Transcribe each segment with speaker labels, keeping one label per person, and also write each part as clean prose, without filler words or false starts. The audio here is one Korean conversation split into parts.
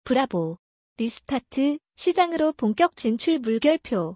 Speaker 1: 브라보, 리스타트, 시장으로 본격 진출 물결표.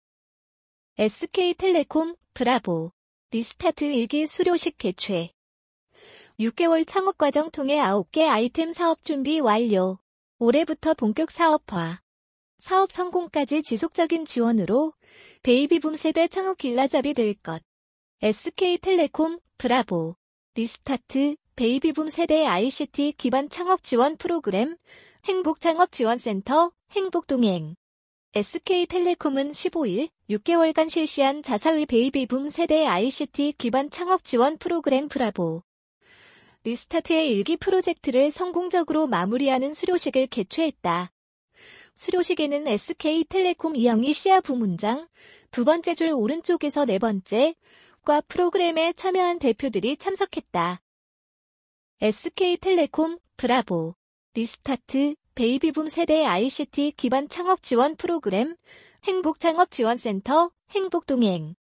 Speaker 1: SK텔레콤, 브라보, 리스타트 1기 수료식 개최. 6개월 창업과정 통해 9개 아이템 사업 준비 완료. 올해부터 본격 사업화. 사업 성공까지 지속적인 지원으로 베이비붐 세대 창업 길라잡이 될 것. SK텔레콤, 브라보, 리스타트, 베이비붐 세대 ICT 기반 창업 지원 프로그램, 행복창업지원센터, 행복동행. SK텔레콤은 15일 6개월간 실시한 자사의 베이비붐 세대 ICT 기반 창업 지원 프로그램 브라보, 리스타트의 1기 프로젝트를 성공적으로 마무리하는 수료식을 개최했다. 수료식에는 SK텔레콤 이영희 시아 부문장, 두 번째 줄 오른쪽에서 네 번째, 과 프로그램에 참여한 대표들이 참석했다. SK텔레콤, 브라보, 리스타트, 베이비붐 세대 ICT 기반 창업 지원 프로그램, 행복창업지원센터, 행복동행.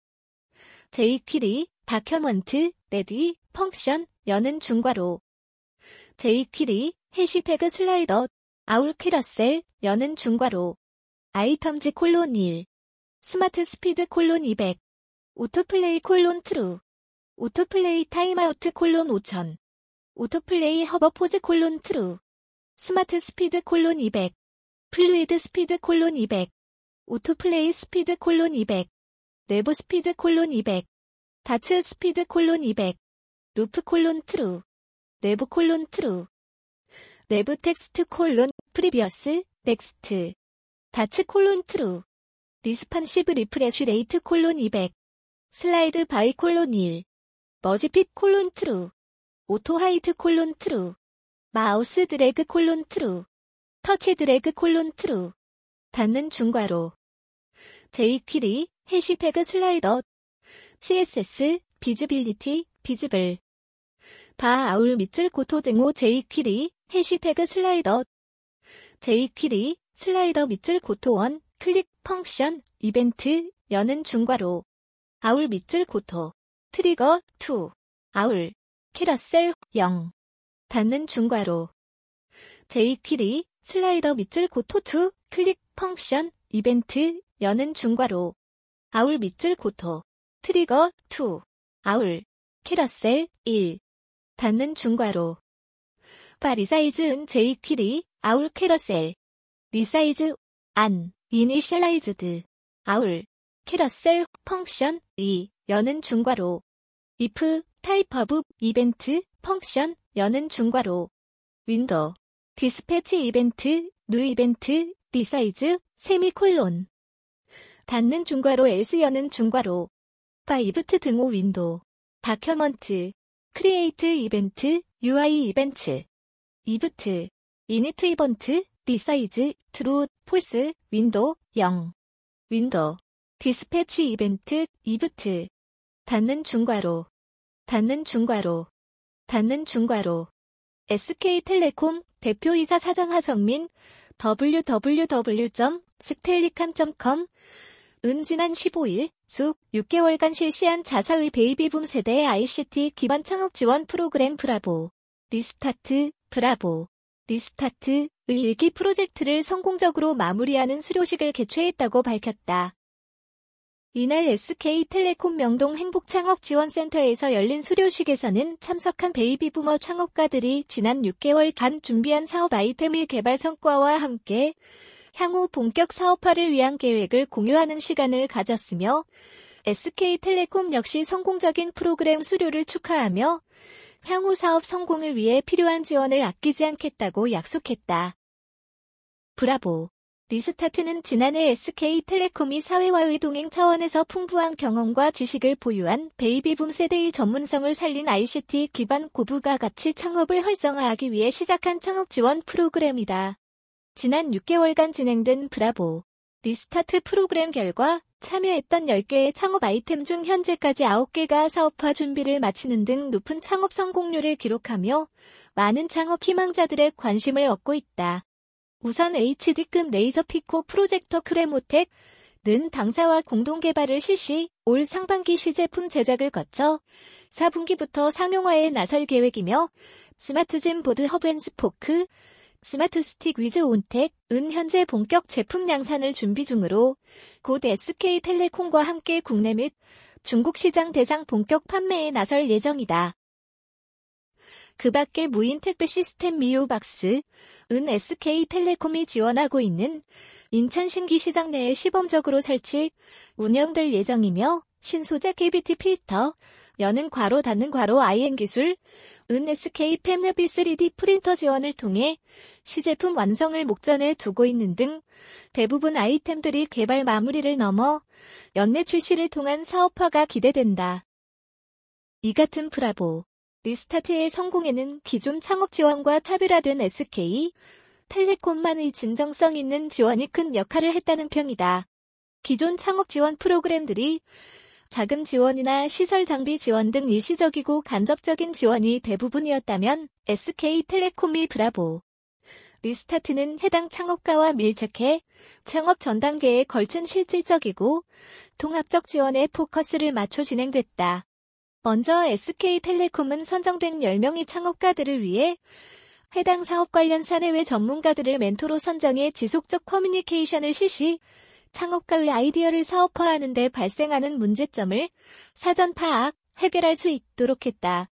Speaker 1: 제이퀴리, 다큐먼트, 레디, 펑션, 여는 중괄호. 제이퀴리, 해시태그 슬라이더, 아울 캐러셀, 여는 중괄호. 아이텀즈 콜론 1. 스마트 스피드 콜론 200. 오토플레이 콜론 트루. 오토플레이 타임아우트 콜론 5000. 오토플레이 허버포즈 콜론 트루. 스마트 스피드 콜론 200. 플루이드 스피드 콜론 200. 오토플레이 스피드 콜론 200. 내부 스피드 콜론 200. 다츠 스피드 콜론 200. 루프 콜론 트루. 내부 콜론 트루. 내부 텍스트 콜론 프리비어스 넥스트. 다츠 콜론 트루. 리스판시브 리프레쉬 레이트 콜론 200. 슬라이드 바이 콜론 1. 머지핏 콜론 트루. 오토 하이트 콜론 트루. 마우스 드래그 콜론 트루. 터치 드래그 콜론 트루. 닫는 중괄호. 제이퀴리, 해시태그 슬라이더. CSS, 비즈빌리티, 비즈블. 바 아울 밑줄 고토 등호 제이퀴리, 해시태그 슬라이더. 제이퀴리, 슬라이더 밑줄 고토 원, 클릭, 펑션, 이벤트, 여는 중괄호. 아울 밑줄 고토. 트리거, 2. 아울. 캐러셀, 0. 닫는 중괄호. 제이퀴리, 슬라이더 밑줄 고토 2, 클릭, 펑션, 이벤트, 여는 중괄호. 아울 밑줄 고토. 트리거, 2. 아울. 캐러셀, 1. 닫는 중괄호. 바 리사이즈은 제이퀴리, 아울 캐러셀. 리사이즈, 안, 이니셜라이즈드. 아울. 캐러셀, 펑션, 2. 여는 중괄호. if, 타입 오브, 이벤트, 펑션, 여는 중괄호. 윈도우. 디스패치 이벤트, 뉴 이벤트, 리사이즈, 세미콜론. 닫는 중괄호 else 여는 중괄호. 바이브트 등호 윈도우. 다큐먼트. 크리에이트 이벤트, UI 이벤트. 이브트. 이니트 이번트, 리사이즈, 트루, 폴스, 윈도우, 0. 윈도우. 디스패치 이벤트, 이브트. 닫는 중괄호. 닫는 중괄호. 닫는 중괄호. SK텔레콤 대표이사 사장 하성민 www.stellicam.com 은 지난 15일 쭉 6개월간 실시한 자사의 베이비붐 세대의 ICT 기반 창업 지원 프로그램 브라보, 리스타트, 브라보, 리스타트의 1기 프로젝트를 성공적으로 마무리하는 수료식을 개최했다고 밝혔다. 이날 SK텔레콤 명동 행복창업지원센터에서 열린 수료식에서는 참석한 베이비부머 창업가들이 지난 6개월간 준비한 사업 아이템의 개발 성과와 함께 향후 본격 사업화를 위한 계획을 공유하는 시간을 가졌으며 SK텔레콤 역시 성공적인 프로그램 수료를 축하하며 향후 사업 성공을 위해 필요한 지원을 아끼지 않겠다고 약속했다. 브라보. 리스타트는 지난해 SK텔레콤이 사회와의 동행 차원에서 풍부한 경험과 지식을 보유한 베이비붐 세대의 전문성을 살린 ICT 기반 고부가 가치 창업을 활성화하기 위해 시작한 창업 지원 프로그램이다. 지난 6개월간 진행된 브라보, 리스타트 프로그램 결과 참여했던 10개의 창업 아이템 중 현재까지 9개가 사업화 준비를 마치는 등 높은 창업 성공률을 기록하며 많은 창업 희망자들의 관심을 얻고 있다. 우선 HD급 레이저 피코 프로젝터 크레모텍는 당사와 공동 개발을 실시, 올 상반기 시제품 제작을 거쳐 4분기부터 상용화에 나설 계획이며 스마트젠 보드 허브앤스포크, 스마트 스틱 위즈 온택은 현재 본격 제품 양산을 준비 중으로 곧 SK텔레콤과 함께 국내 및 중국 시장 대상 본격 판매에 나설 예정이다. 그 밖에 무인 택배 시스템 미오박스은 SK텔레콤이 지원하고 있는 인천 신기시장 내에 시범적으로 설치, 운영될 예정이며 신소재 KBT 필터, 여는 괄호 닫는 괄호 IN 기술, SK 팹랩 3D 프린터 지원을 통해 시제품 완성을 목전에 두고 있는 등 대부분 아이템들이 개발 마무리를 넘어 연내 출시를 통한 사업화가 기대된다. 이 같은 브라보, 리스타트의 성공에는 기존 창업 지원과 차별화된 SK텔레콤만의 진정성 있는 지원이 큰 역할을 했다는 평이다. 기존 창업 지원 프로그램들이 자금 지원이나 시설 장비 지원 등 일시적이고 간접적인 지원이 대부분이었다면 SK텔레콤이 브라보, 리스타트는 해당 창업가와 밀착해 창업 전 단계에 걸친 실질적이고 통합적 지원에 포커스를 맞춰 진행됐다. 먼저 SK텔레콤은 선정된 10명의 창업가들을 위해 해당 사업 관련 사내외 전문가들을 멘토로 선정해 지속적 커뮤니케이션을 실시, 창업가의 아이디어를 사업화하는 데 발생하는 문제점을 사전 파악, 해결할 수 있도록 했다.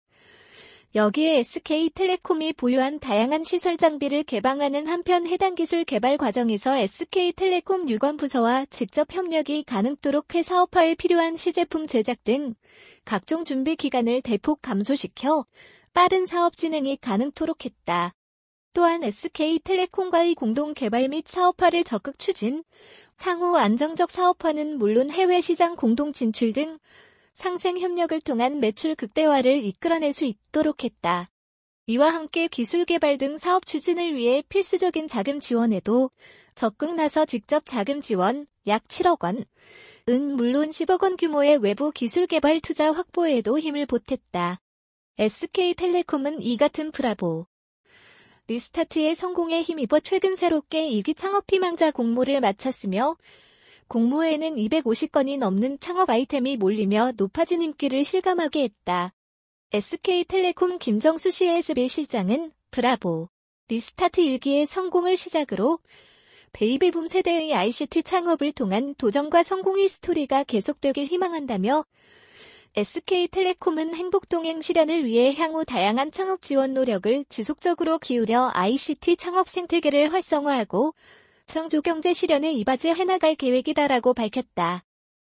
Speaker 1: 여기에 SK텔레콤이 보유한 다양한 시설 장비를 개방하는 한편 해당 기술 개발 과정에서 SK텔레콤 유관부서와 직접 협력이 가능토록 해 사업화에 필요한 시제품 제작 등 각종 준비 기간을 대폭 감소시켜 빠른 사업 진행이 가능토록 했다. 또한 SK텔레콤과의 공동 개발 및 사업화를 적극 추진, 향후 안정적 사업화는 물론 해외 시장 공동 진출 등 상생 협력을 통한 매출 극대화를 이끌어낼 수 있도록 했다. 이와 함께 기술 개발 등 사업 추진을 위해 필수적인 자금 지원에도 적극 나서 직접 자금 지원 약 7억 원, 물론 10억 원 규모의 외부 기술 개발 투자 확보에도 힘을 보탰다. SK텔레콤은 이 같은 브라보, 리스타트의 성공에 힘입어 최근 새롭게 2기 창업 희망자 공모를 마쳤으며 공모에는 250건이 넘는 창업 아이템이 몰리며 높아진 인기를 실감하게 했다. SK텔레콤 김정수 CSB 실장은 브라보, 리스타트 1기의 성공을 시작으로 베이비붐 세대의 ICT 창업을 통한 도전과 성공의 스토리가 계속되길 희망한다며 SK텔레콤은 행복동행 실현을 위해 향후 다양한 창업 지원 노력을 지속적으로 기울여 ICT 창업 생태계를 활성화하고 창조경제 실현에 이바지해 나갈 계획이다라고 밝혔다.